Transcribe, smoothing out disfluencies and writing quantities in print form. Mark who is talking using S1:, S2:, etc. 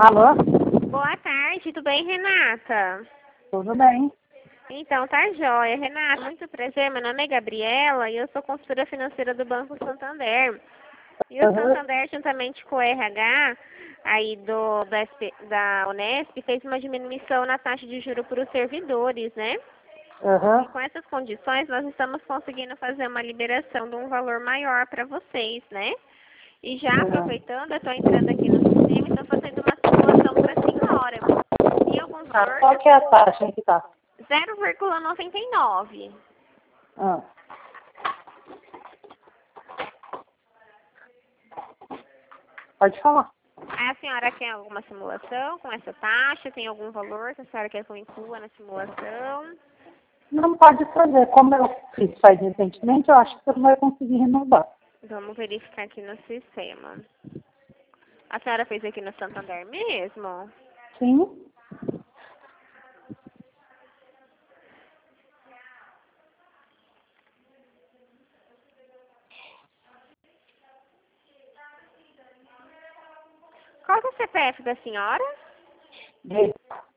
S1: Alô?
S2: Boa tarde, tudo bem, Renata?
S1: Tudo bem?
S2: Então, tá jóia. Renata, muito prazer, meu nome é Gabriela e eu sou consultora financeira do Banco Santander. E o Santander, juntamente com o RH aí da Unesp, fez uma diminuição na taxa de juros para os servidores, né? E com essas condições, nós estamos conseguindo fazer uma liberação de um valor maior para vocês, né? E já aproveitando, eu estou entrando aqui no sistema e estou fazendo uma simulação para a senhora. E algum valor
S1: Qual que é a taxa que tá?
S2: 0,99.
S1: Ah. Pode falar.
S2: A senhora quer alguma simulação com essa taxa? Tem algum valor que a senhora quer que eu inclua na simulação?
S1: Não pode fazer. Como eu fiz faz recentemente, eu acho que você não vai conseguir renovar.
S2: Vamos verificar aqui no sistema. A senhora fez aqui no Santander mesmo?
S1: Sim.
S2: Qual que é o CPF da senhora?